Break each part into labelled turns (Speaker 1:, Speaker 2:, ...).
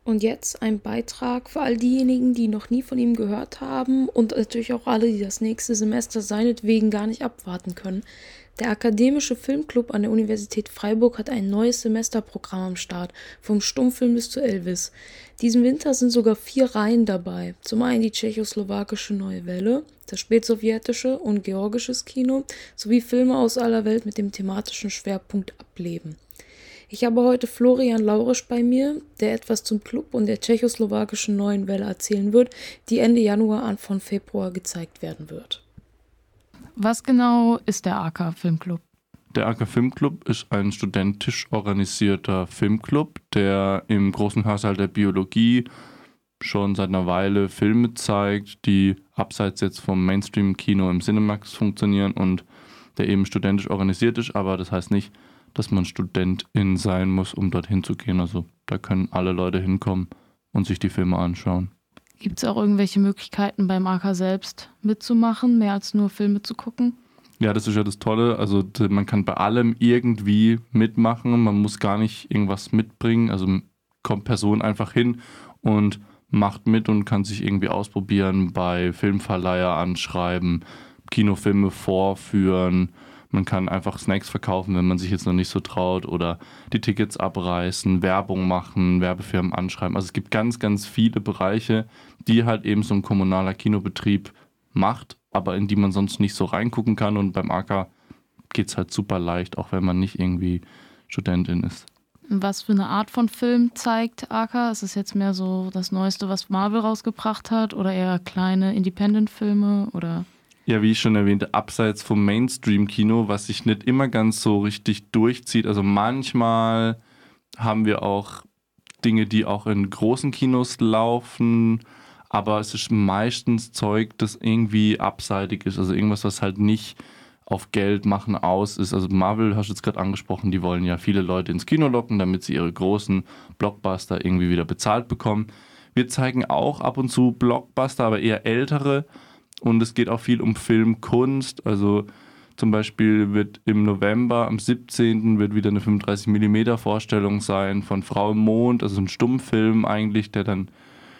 Speaker 1: Und jetzt ein Beitrag für all diejenigen, die noch nie von ihm gehört haben und natürlich auch alle, die das nächste Semester seinetwegen gar nicht abwarten können. Der Akademische Filmclub an der Universität Freiburg hat ein neues Semesterprogramm am Start, vom Stummfilm bis zu Elvis. Diesen Winter sind sogar 4 Reihen dabei. Zum einen die tschechoslowakische Neue Welle, das spätsowjetische und georgisches Kino sowie Filme aus aller Welt mit dem thematischen Schwerpunkt Ableben. Ich habe heute Florian Laurisch bei mir, der etwas zum Club und der tschechoslowakischen Neuen Welle erzählen wird, die Ende Januar, Anfang Februar gezeigt werden wird.
Speaker 2: Was genau ist der AK Filmclub?
Speaker 3: Der AK Filmclub ist ein studentisch organisierter Filmclub, der im großen Hörsaal der Biologie schon seit einer Weile Filme zeigt, die abseits jetzt vom Mainstream-Kino im Cinemax funktionieren und der eben studentisch organisiert ist, aber das heißt nicht, dass man Studentin sein muss, um dorthin zu gehen. Also da können alle Leute hinkommen und sich die Filme anschauen.
Speaker 2: Gibt es auch irgendwelche Möglichkeiten beim AK selbst mitzumachen, mehr als nur Filme zu gucken?
Speaker 3: Ja, das ist ja das Tolle. Also man kann bei allem irgendwie mitmachen. Man muss gar nicht irgendwas mitbringen. Also kommt Person einfach hin und macht mit und kann sich irgendwie ausprobieren, bei Filmverleiher anschreiben, Kinofilme vorführen. Man kann einfach Snacks verkaufen, wenn man sich jetzt noch nicht so traut, oder die Tickets abreißen, Werbung machen, Werbefirmen anschreiben. Also es gibt ganz, ganz viele Bereiche, die halt eben so ein kommunaler Kinobetrieb macht, aber in die man sonst nicht so reingucken kann. Und beim AK geht es halt super leicht, auch wenn man nicht irgendwie Studentin ist.
Speaker 2: Was für eine Art von Film zeigt AK? Ist es jetzt mehr so das Neueste, was Marvel rausgebracht hat, oder eher kleine Independent-Filme, oder?
Speaker 3: Ja, wie ich schon erwähnte, abseits vom Mainstream-Kino, was sich nicht immer ganz so richtig durchzieht. Also manchmal haben wir auch Dinge, die auch in großen Kinos laufen, aber es ist meistens Zeug, das irgendwie abseitig ist. Also irgendwas, was halt nicht auf Geld machen aus ist. Also Marvel, hast du jetzt gerade angesprochen, die wollen ja viele Leute ins Kino locken, damit sie ihre großen Blockbuster irgendwie wieder bezahlt bekommen. Wir zeigen auch ab und zu Blockbuster, aber eher ältere. Und es geht auch viel um Filmkunst. Also zum Beispiel wird im November, am 17. wird wieder eine 35mm Vorstellung sein von Frau im Mond. Also ein Stummfilm eigentlich, der dann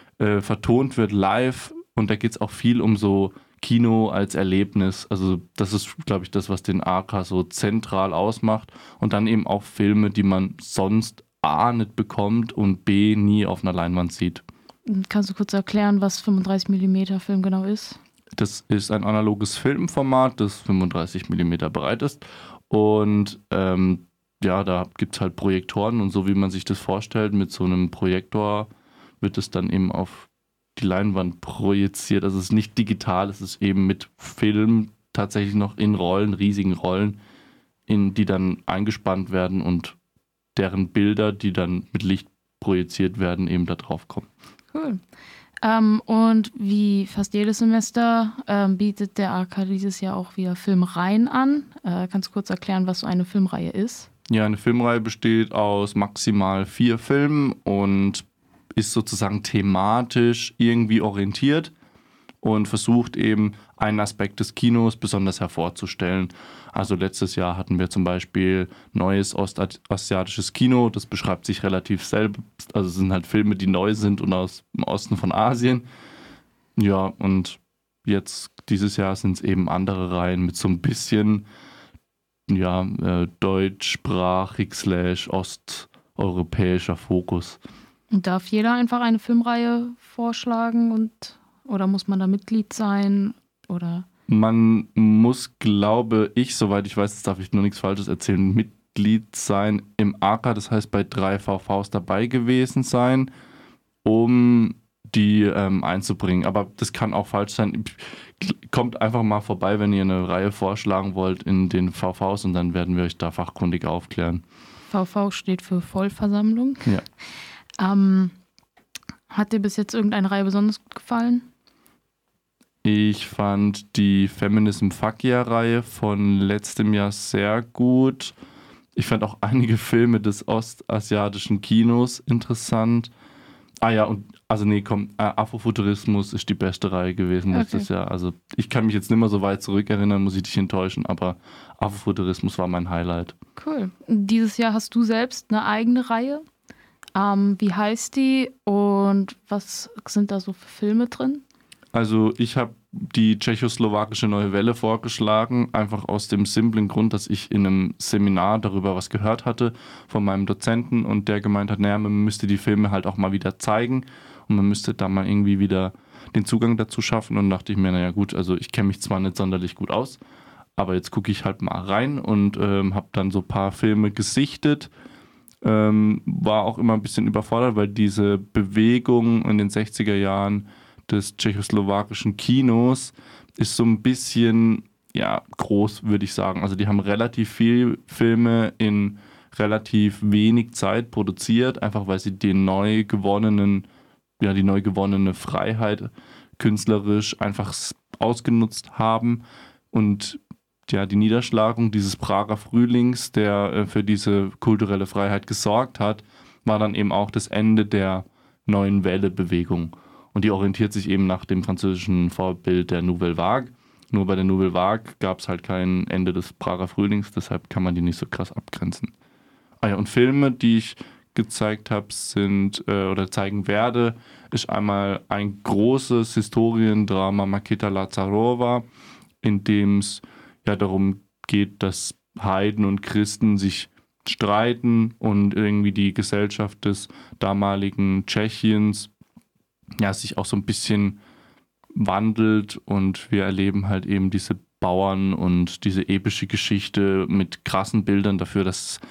Speaker 3: vertont wird live. Und da geht es auch viel um so Kino als Erlebnis. Also das ist, glaube ich, das, was den AK so zentral ausmacht. Und dann eben auch Filme, die man sonst A nicht bekommt und B nie auf einer Leinwand sieht.
Speaker 2: Kannst du kurz erklären, was 35mm Film genau ist?
Speaker 3: Das ist ein analoges Filmformat, das 35mm breit ist. Und ja, da gibt es halt Projektoren und so wie man sich das vorstellt, mit so einem Projektor wird es dann eben auf die Leinwand projiziert. Also es ist nicht digital, es ist eben mit Film tatsächlich noch in Rollen, riesigen Rollen, in die dann eingespannt werden und deren Bilder, die dann mit Licht projiziert werden, eben da drauf kommen.
Speaker 2: Cool. Und wie fast jedes Semester bietet der AK dieses Jahr auch wieder Filmreihen an. Kannst du kurz erklären, was so eine Filmreihe ist?
Speaker 3: Ja, eine Filmreihe besteht aus maximal 4 Filmen und ist sozusagen thematisch irgendwie orientiert und versucht eben einen Aspekt des Kinos besonders hervorzustellen. Also letztes Jahr hatten wir zum Beispiel neues ostasiatisches Kino, das beschreibt sich relativ selbst. Also es sind halt Filme, die neu sind und aus dem Osten von Asien. Ja, und jetzt dieses Jahr sind es eben andere Reihen mit so ein bisschen deutschsprachig / osteuropäischer Fokus.
Speaker 2: Und darf jeder einfach eine Filmreihe vorschlagen oder muss man da Mitglied sein? Oder?
Speaker 3: Man muss, glaube ich, soweit ich weiß, jetzt darf ich nur nichts Falsches erzählen, Mitglied sein im AK, das heißt bei 3 VVs dabei gewesen sein, um die einzubringen. Aber das kann auch falsch sein. Kommt einfach mal vorbei, wenn ihr eine Reihe vorschlagen wollt in den VVs und dann werden wir euch da fachkundig aufklären.
Speaker 2: VV steht für Vollversammlung.
Speaker 3: Ja.
Speaker 2: Hat dir bis jetzt irgendeine Reihe besonders gut gefallen?
Speaker 3: Ich fand die Feminism Fuck Yeah-Reihe von letztem Jahr sehr gut. Ich fand auch einige Filme des ostasiatischen Kinos interessant. Afrofuturismus ist die beste Reihe gewesen letztes Jahr. Also ich kann mich jetzt nicht mehr so weit zurückerinnern, muss ich dich enttäuschen, aber Afrofuturismus war mein Highlight.
Speaker 2: Cool. Dieses Jahr hast du selbst eine eigene Reihe. Wie heißt die und was sind da so für Filme drin?
Speaker 3: Also ich habe die tschechoslowakische Neue Welle vorgeschlagen, einfach aus dem simplen Grund, dass ich in einem Seminar darüber was gehört hatte von meinem Dozenten und der gemeint hat, naja, man müsste die Filme halt auch mal wieder zeigen und man müsste da mal irgendwie wieder den Zugang dazu schaffen und dachte ich mir, naja gut, also ich kenne mich zwar nicht sonderlich gut aus, aber jetzt gucke ich halt mal rein und habe dann so ein paar Filme gesichtet. War auch immer ein bisschen überfordert, weil diese Bewegung in den 60er Jahren des tschechoslowakischen Kinos ist so ein bisschen, ja, groß, würde ich sagen. Also die haben relativ viel Filme in relativ wenig Zeit produziert, einfach weil sie die neu gewonnene Freiheit künstlerisch einfach ausgenutzt haben und ja, die Niederschlagung dieses Prager Frühlings, der für diese kulturelle Freiheit gesorgt hat, war dann eben auch das Ende der neuen Welle-Bewegung. Und die orientiert sich eben nach dem französischen Vorbild der Nouvelle Vague. Nur bei der Nouvelle Vague gab es halt kein Ende des Prager Frühlings, deshalb kann man die nicht so krass abgrenzen. Ah ja, und Filme, die ich gezeigt habe, oder zeigen werde, ist einmal ein großes Historiendrama Maketa Lazarova, in dem es ja darum geht, dass Heiden und Christen sich streiten und irgendwie die Gesellschaft des damaligen Tschechiens ja sich auch so ein bisschen wandelt und wir erleben halt eben diese Bauern und diese epische Geschichte mit krassen Bildern dafür, dass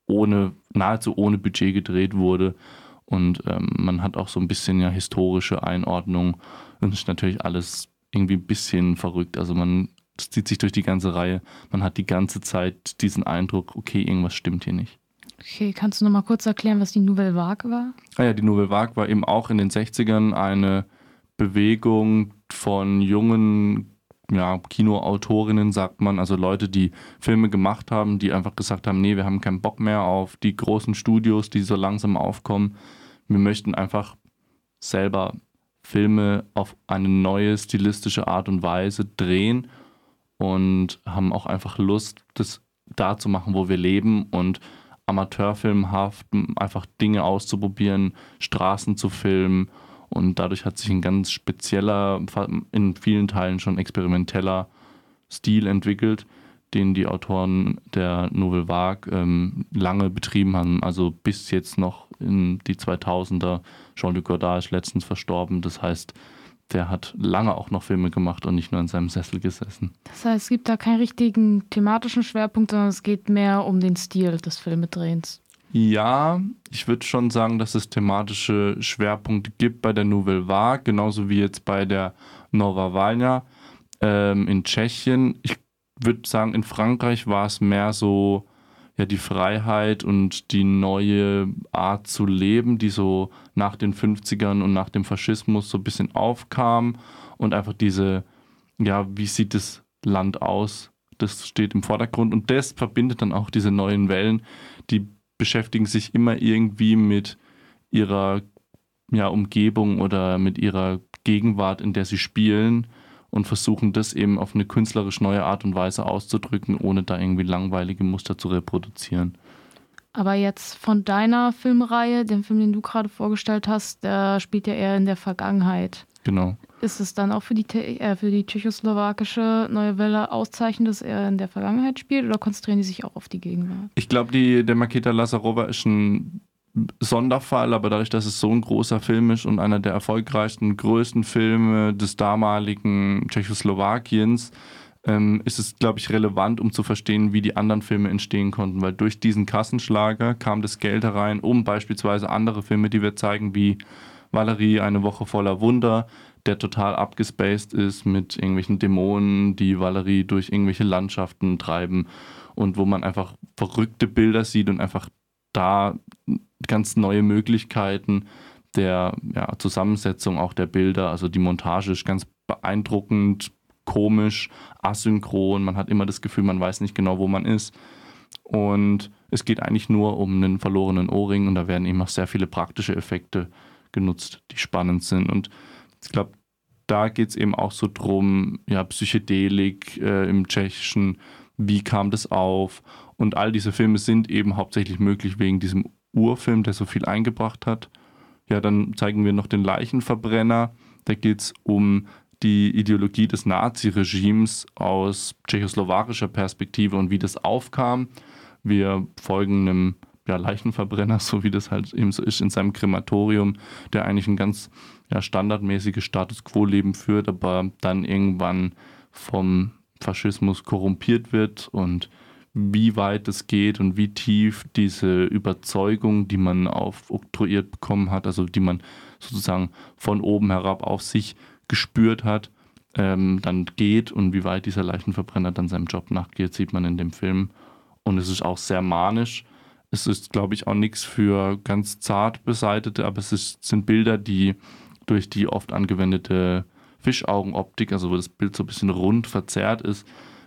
Speaker 3: nahezu ohne Budget gedreht wurde und man hat auch so ein bisschen ja historische Einordnung und ist natürlich alles irgendwie ein bisschen verrückt, also das zieht sich durch die ganze Reihe. Man hat die ganze Zeit diesen Eindruck, okay, irgendwas stimmt hier nicht.
Speaker 2: Okay, kannst du noch mal kurz erklären, was die Nouvelle Vague war?
Speaker 3: Ah ja, die Nouvelle Vague war eben auch in den 60ern eine Bewegung von jungen Kinoautorinnen, sagt man, also Leute, die Filme gemacht haben, die einfach gesagt haben, nee, wir haben keinen Bock mehr auf die großen Studios, die so langsam aufkommen. Wir möchten einfach selber Filme auf eine neue stilistische Art und Weise drehen und haben auch einfach Lust, das da zu machen, wo wir leben und amateurfilmhaft einfach Dinge auszuprobieren, Straßen zu filmen und dadurch hat sich ein ganz spezieller, in vielen Teilen schon experimenteller Stil entwickelt, den die Autoren der Nouvelle Vague lange betrieben haben, also bis jetzt noch in die 2000er. Jean-Luc Godard ist letztens verstorben, das heißt, der hat lange auch noch Filme gemacht und nicht nur in seinem Sessel gesessen.
Speaker 2: Das heißt, es gibt da keinen richtigen thematischen Schwerpunkt, sondern es geht mehr um den Stil des Filmedrehens.
Speaker 3: Ja, ich würde schon sagen, dass es thematische Schwerpunkte gibt bei der Nouvelle Vague, genauso wie jetzt bei der Nova Valja in Tschechien. Ich würde sagen, in Frankreich war es mehr so ja die Freiheit und die neue Art zu leben, die so nach den 50ern und nach dem Faschismus so ein bisschen aufkam und einfach diese, ja, wie sieht das Land aus? Das steht im Vordergrund und das verbindet dann auch diese neuen Wellen, die beschäftigen sich immer irgendwie mit ihrer Umgebung oder mit ihrer Gegenwart, in der sie spielen und versuchen das eben auf eine künstlerisch neue Art und Weise auszudrücken, ohne da irgendwie langweilige Muster zu reproduzieren.
Speaker 2: Aber jetzt von deiner Filmreihe, dem Film, den du gerade vorgestellt hast, der spielt ja eher in der Vergangenheit.
Speaker 3: Genau.
Speaker 2: Ist es dann auch für die tschechoslowakische Neue Welle auszeichnend, dass er in der Vergangenheit spielt oder konzentrieren die sich auch auf die Gegenwart?
Speaker 3: Ich glaube, der Maketa Lazarova ist ein Sonderfall, aber dadurch, dass es so ein großer Film ist und einer der erfolgreichsten, größten Filme des damaligen Tschechoslowakiens, ist es, glaube ich, relevant, um zu verstehen, wie die anderen Filme entstehen konnten, weil durch diesen Kassenschlager kam das Geld herein, um beispielsweise andere Filme, die wir zeigen, wie Valerie, eine Woche voller Wunder, der total abgespaced ist mit irgendwelchen Dämonen, die Valerie durch irgendwelche Landschaften treiben und wo man einfach verrückte Bilder sieht und einfach da ganz neue Möglichkeiten der Zusammensetzung auch der Bilder, also die Montage ist ganz beeindruckend, komisch, asynchron, man hat immer das Gefühl, man weiß nicht genau, wo man ist und es geht eigentlich nur um einen verlorenen Ohrring und da werden eben auch sehr viele praktische Effekte genutzt, die spannend sind und ich glaube, da geht es eben auch so drum, ja, Psychedelik im Tschechischen, wie kam das auf? Und all diese Filme sind eben hauptsächlich möglich wegen diesem Urfilm, der so viel eingebracht hat. Ja, dann zeigen wir noch den Leichenverbrenner. Da geht es um die Ideologie des Naziregimes aus tschechoslowakischer Perspektive und wie das aufkam. Wir folgen einem Leichenverbrenner, so wie das halt eben so ist, in seinem Krematorium, der eigentlich ein ganz standardmäßiges Status-Quo-Leben führt, aber dann irgendwann vom Faschismus korrumpiert wird, und wie weit es geht und wie tief diese Überzeugung, die man aufoktroyiert bekommen hat, also die man sozusagen von oben herab auf sich gespürt hat, dann geht, und wie weit dieser Leichenverbrenner dann seinem Job nachgeht, sieht man in dem Film. Und es ist auch sehr manisch. Es ist, glaube ich, auch nichts für ganz zart Beseitete, aber sind Bilder, die durch die oft angewendete Fischaugenoptik, also wo das Bild so ein bisschen rund verzerrt ist,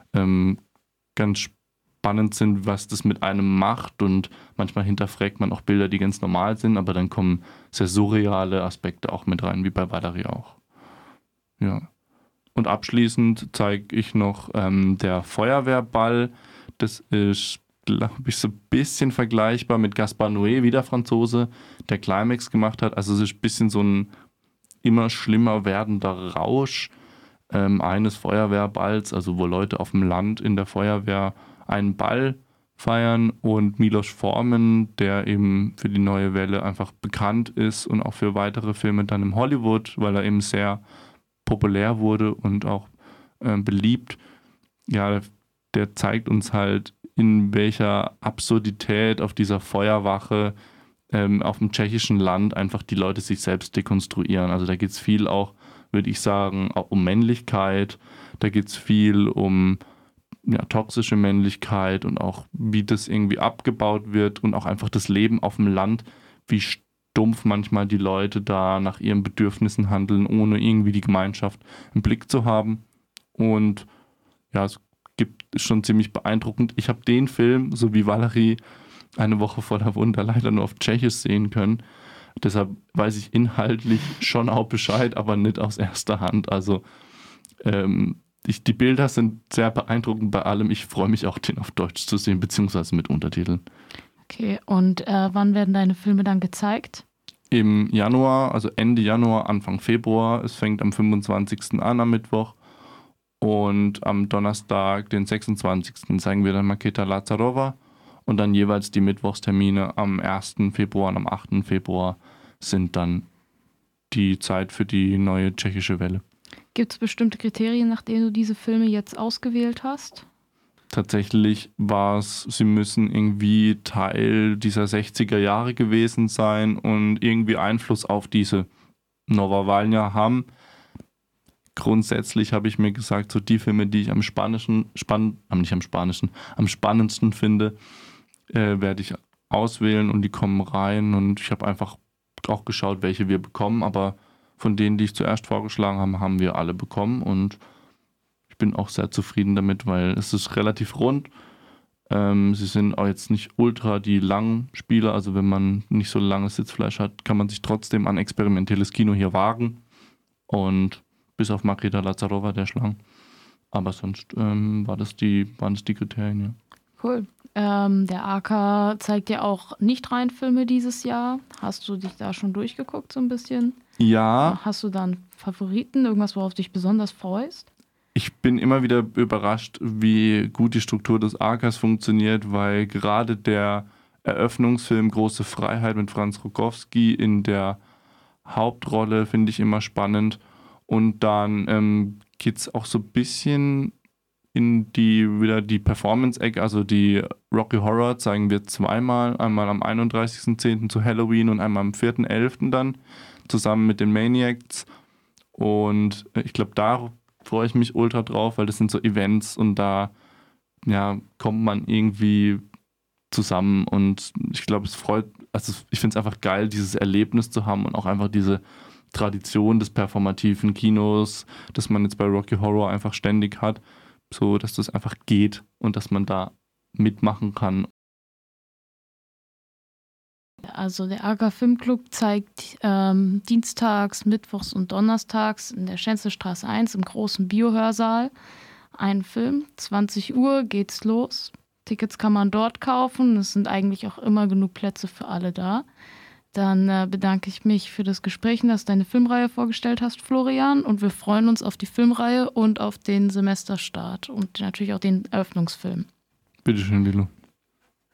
Speaker 3: ganz spannend sind, was das mit einem macht, und manchmal hinterfragt man auch Bilder, die ganz normal sind, aber dann kommen sehr surreale Aspekte auch mit rein, wie bei Valerie auch. Ja. Und abschließend zeige ich noch der Feuerwehrball. Das ist, glaube ich, so ein bisschen vergleichbar mit Gaspar Noé, wie der Franzose, der Climax gemacht hat. Also es ist ein bisschen so ein immer schlimmer werdender Rausch eines Feuerwehrballs, also wo Leute auf dem Land in der Feuerwehr einen Ball feiern, und Milos Forman, der eben für die Neue Welle einfach bekannt ist und auch für weitere Filme dann im Hollywood, weil er eben sehr populär wurde und auch beliebt, ja, der zeigt uns halt, in welcher Absurdität auf dieser Feuerwache auf dem tschechischen Land einfach die Leute sich selbst dekonstruieren. Also da geht es viel auch, würde ich sagen, auch um Männlichkeit, da geht es viel um toxische Männlichkeit und auch wie das irgendwie abgebaut wird, und auch einfach das Leben auf dem Land, wie stumpf manchmal die Leute da nach ihren Bedürfnissen handeln, ohne irgendwie die Gemeinschaft im Blick zu haben. Und ja, es ist schon ziemlich beeindruckend. Ich habe den Film, so wie Valerie, eine Woche vor der Wunder leider nur auf Tschechisch sehen können. Deshalb weiß ich inhaltlich schon auch Bescheid, aber nicht aus erster Hand. Also die Bilder sind sehr beeindruckend bei allem. Ich freue mich auch, den auf Deutsch zu sehen, beziehungsweise mit Untertiteln.
Speaker 2: Okay, und wann werden deine Filme dann gezeigt?
Speaker 3: Im Januar, also Ende Januar, Anfang Februar. Es fängt am 25. an, am Mittwoch. Und am Donnerstag, den 26. zeigen wir dann Maketa Lazarova. Und dann jeweils die Mittwochstermine am 1. Februar und am 8. Februar sind dann die Zeit für die neue tschechische Welle.
Speaker 2: Gibt es bestimmte Kriterien, nach denen du diese Filme jetzt ausgewählt hast?
Speaker 3: Tatsächlich war es, sie müssen irgendwie Teil dieser 60er Jahre gewesen sein und irgendwie Einfluss auf diese Nowa-Walnia haben. Grundsätzlich habe ich mir gesagt, so die Filme, die ich am spannendsten finde, werde ich auswählen, und die kommen rein, und ich habe einfach auch geschaut, welche wir bekommen, aber von denen, die ich zuerst vorgeschlagen habe, haben wir alle bekommen, und ich bin auch sehr zufrieden damit, weil es ist relativ rund. Sie sind auch jetzt nicht ultra die langen Spiele, also wenn man nicht so langes Sitzfleisch hat, kann man sich trotzdem an experimentelles Kino hier wagen, und bis auf Maketa Lazarova, der Schlang. Aber sonst waren das die Kriterien, ja.
Speaker 2: Cool. Der AK zeigt ja auch Nicht-Reihenfilme dieses Jahr. Hast du dich da schon durchgeguckt so ein bisschen?
Speaker 3: Ja.
Speaker 2: Hast du da einen Favoriten, irgendwas, worauf du dich besonders freust?
Speaker 3: Ich bin immer wieder überrascht, wie gut die Struktur des AKs funktioniert, weil gerade der Eröffnungsfilm Große Freiheit mit Franz Rogowski in der Hauptrolle finde ich immer spannend. Und dann geht es auch so ein bisschen in die Performance-Ecke, also die Rocky Horror zeigen wir zweimal, einmal am 31.10. zu Halloween und einmal am 4.11. dann, zusammen mit den Maniacs. Und ich glaube, da freue ich mich ultra drauf, weil das sind so Events, und da kommt man irgendwie zusammen, und ich glaube, ich finde es einfach geil, dieses Erlebnis zu haben und auch einfach diese Tradition des performativen Kinos, das man jetzt bei Rocky Horror einfach ständig hat, so dass das einfach geht und dass man da mitmachen kann.
Speaker 2: Also der AK Filmclub zeigt dienstags, mittwochs und donnerstags in der Schenzelstraße 1 im großen Biohörsaal einen Film. 20 Uhr geht's los. Tickets kann man dort kaufen. Es sind eigentlich auch immer genug Plätze für alle da. Dann bedanke ich mich für das Gespräch und dass du deine Filmreihe vorgestellt hast, Florian. Und wir freuen uns auf die Filmreihe und auf den Semesterstart und natürlich auch den Eröffnungsfilm.
Speaker 3: Bitteschön, Lilo.